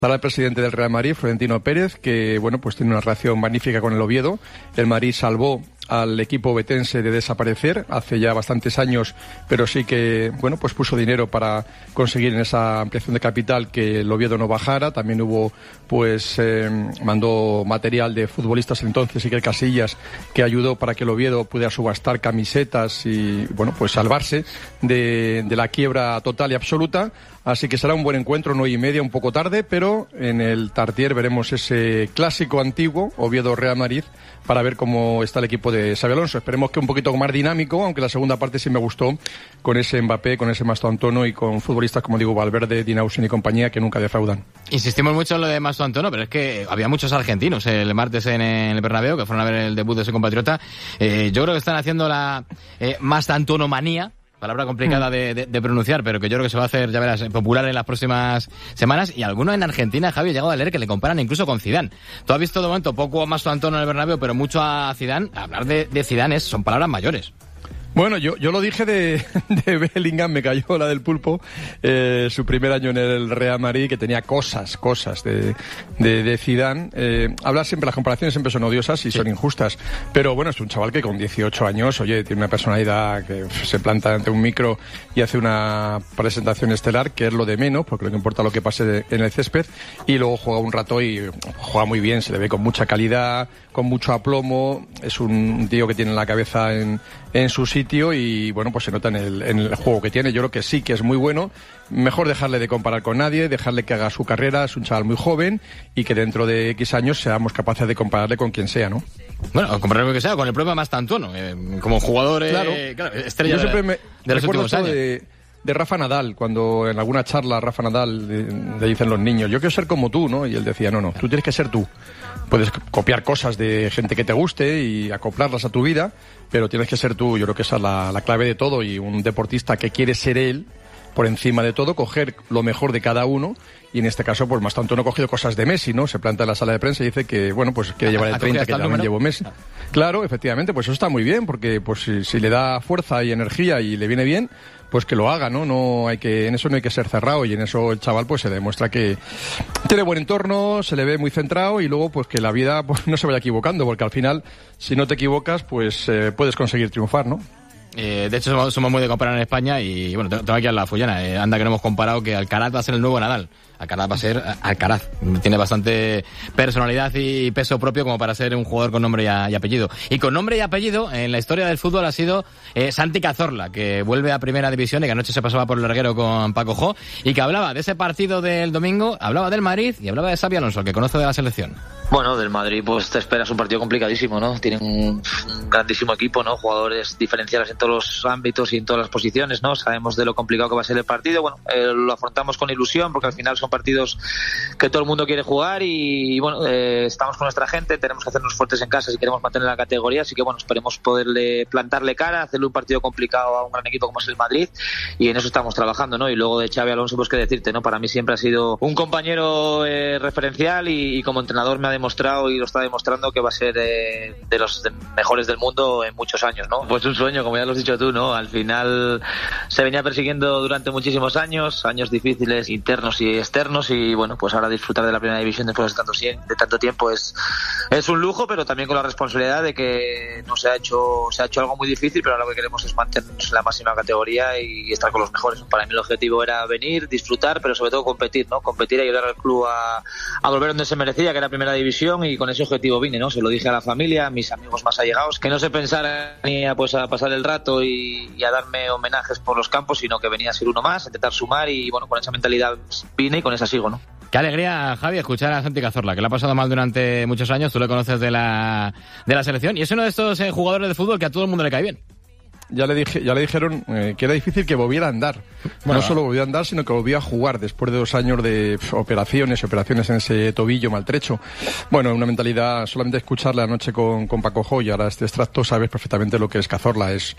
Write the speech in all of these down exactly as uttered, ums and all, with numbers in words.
Para el presidente del Real Madrid, Florentino Pérez, que bueno, pues tiene una relación magnífica con el Oviedo. El Madrid salvó al equipo ovetense de desaparecer hace ya bastantes años, pero sí que bueno, pues puso dinero para conseguir en esa ampliación de capital que el Oviedo no bajara. También hubo, pues, eh, mandó material de futbolistas entonces, Iker Casillas, que ayudó para que el Oviedo pudiera subastar camisetas y bueno, pues salvarse de, de la quiebra total y absoluta. Así que será un buen encuentro, nueve y media, un poco tarde, pero en el Tartier veremos ese clásico antiguo, Oviedo-Real Madrid, para ver cómo está el equipo de Xabi Alonso. Esperemos que un poquito más dinámico, aunque la segunda parte sí me gustó, con ese Mbappé, con ese Mastoantono y con futbolistas como digo, Valverde, Dinausen y compañía, que nunca defraudan. Insistimos mucho en lo de Mastoantono, pero es que había muchos argentinos el martes en el Bernabéu, que fueron a ver el debut de su compatriota. Eh, yo creo que están haciendo la eh, Mastoantonomanía, palabra complicada de, de, de pronunciar, pero que yo creo que se va a hacer, ya verás, popular en las próximas semanas. Y algunos en Argentina, Javi, he llegado a leer que le comparan incluso con Zidane. Tú has visto de momento poco a Mastoantono en el Bernabéu, pero mucho a Zidane. Hablar de, de Zidane es, son palabras mayores. Bueno, yo, yo lo dije de, de Bellingham, me cayó la del pulpo, eh, su primer año en el Real Madrid, que tenía cosas, cosas de, de, de Zidane. Eh, hablar siempre, las comparaciones siempre son odiosas y sí. son injustas, pero bueno, es un chaval que con dieciocho años, oye, tiene una personalidad que se planta ante un micro y hace una presentación estelar, que es lo de menos, porque lo que importa es lo que pase en el césped, y luego juega un rato y juega muy bien, se le ve con mucha calidad, con mucho aplomo, es un tío que tiene la cabeza en, en su sitio y bueno, pues se nota en el, en el juego que tiene. Yo creo que sí que es muy bueno. Mejor dejarle de comparar con nadie, dejarle que haga su carrera, es un chaval muy joven y que dentro de X años seamos capaces de compararle con quien sea, ¿no? Bueno, compararle con quien sea, con el propio Mastoantono, eh, como jugador, eh, claro. claro, estrella. Yo siempre me de los últimos años. De, de Rafa Nadal, cuando en alguna charla Rafa Nadal le, le dicen los niños, yo quiero ser como tú, ¿no? Y él decía, no, no, tú tienes que ser tú. Puedes copiar cosas de gente que te guste y acoplarlas a tu vida, pero tienes que ser tú. Yo creo que esa es la, la clave de todo, y un deportista que quiere ser él, por encima de todo, coger lo mejor de cada uno, y en este caso, pues Mastoantono ha cogido cosas de Messi, ¿no? Se planta en la sala de prensa y dice que, bueno, pues quiere llevar el treinta, que también llevó Messi. Claro, efectivamente, pues eso está muy bien, porque pues si, si le da fuerza y energía y le viene bien, pues que lo haga, ¿no? No hay que, en eso no hay que ser cerrado, y en eso el chaval pues se demuestra que tiene buen entorno, se le ve muy centrado, y luego pues que la vida pues no se vaya equivocando, porque al final, si no te equivocas, pues eh, puedes conseguir triunfar, ¿no? Eh, de hecho, somos, somos muy de comparar en España y, bueno, tengo aquí a la Fullana. Eh, anda que no hemos comparado que Alcaraz va a ser el nuevo Nadal. Alcaraz va a ser Alcaraz. Tiene bastante personalidad y peso propio como para ser un jugador con nombre y, a, y apellido. Y con nombre y apellido, en la historia del fútbol ha sido eh, Santi Cazorla, que vuelve a Primera División y que anoche se pasaba por el larguero con Paco Jo, y que hablaba de ese partido del domingo, hablaba del Madrid y hablaba de Xabi Alonso, que conoce de la selección. Bueno, del Madrid pues te esperas un partido complicadísimo, ¿no? Tienen un, un grandísimo equipo, ¿no? Jugadores diferenciales en todos los ámbitos y en todas las posiciones, ¿no? Sabemos de lo complicado que va a ser el partido. Bueno, eh, lo afrontamos con ilusión, porque al final son partidos que todo el mundo quiere jugar y, y bueno, eh, estamos con nuestra gente, tenemos que hacernos fuertes en casa si queremos mantener la categoría, así que bueno, esperemos poderle plantarle cara, hacerle un partido complicado a un gran equipo como es el Madrid, y en eso estamos trabajando, ¿no? Y luego de Xabi Alonso, pues qué decirte, ¿no? Para mí siempre ha sido un compañero eh, referencial y, y como entrenador me ha demostrado y lo está demostrando que va a ser eh, de los mejores del mundo en muchos años, ¿no? Pues un sueño, como ya lo has dicho tú, ¿no? Al final se venía persiguiendo durante muchísimos años, años difíciles, internos y externos, y bueno, pues ahora disfrutar de la Primera División después de tanto, de tanto tiempo es, es un lujo, pero también con la responsabilidad de que no se ha hecho, se ha hecho algo muy difícil, pero ahora lo que queremos es mantenernos en la máxima categoría y estar con los mejores. Para mí el objetivo era venir, disfrutar, pero sobre todo competir, ¿no? Competir y ayudar al club a, a volver donde se merecía, que era Primera División, y con ese objetivo vine, ¿no? Se lo dije a la familia, a mis amigos más allegados, que no se pensara ni a, pues, a pasar el rato y, y a darme homenajes por los campos, sino que venía a ser uno más, a intentar sumar, y bueno, con esa mentalidad vine y con esa sigo, ¿no? Qué alegría, Javi, escuchar a Santi Cazorla, que le ha pasado mal durante muchos años, tú le conoces de la, de la selección, y es uno de estos eh, jugadores de fútbol que a todo el mundo le cae bien. Ya le dije, ya le dijeron eh, que era difícil que volviera a andar. Bueno, no solo volvió a andar, sino que volvió a jugar después de dos años de pf, operaciones y operaciones en ese tobillo maltrecho. Bueno, una mentalidad, solamente escucharle anoche con, con Paco Jo y ahora este extracto, sabes perfectamente lo que es Cazorla. Es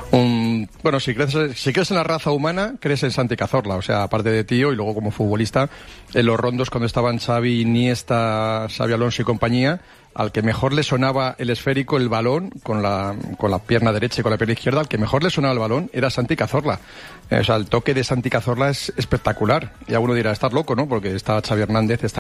un, bueno, si crees, si crees en la raza humana, crees en Santi Cazorla. O sea, aparte de tío y luego como futbolista, en los rondos cuando estaban Xavi, Iniesta, Xabi Alonso y compañía, al que mejor le sonaba el esférico, el balón, con la, con la pierna derecha y con la pierna izquierda, al que mejor le sonaba el balón era Santi Cazorla. Eh, o sea, el toque de Santi Cazorla es espectacular. Y alguno dirá, estás loco, ¿no? Porque está Xavi Hernández, está